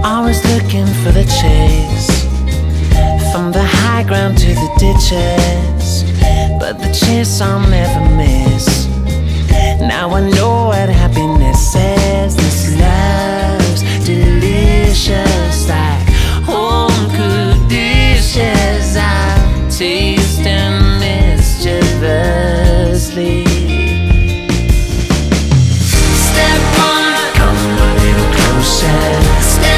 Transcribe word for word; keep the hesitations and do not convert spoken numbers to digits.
Always looking for the chase, from the high ground to the ditches, but the chase I'll never miss. Now I know what happiness is. This love's delicious, like home cooked dishes I taste and mischievously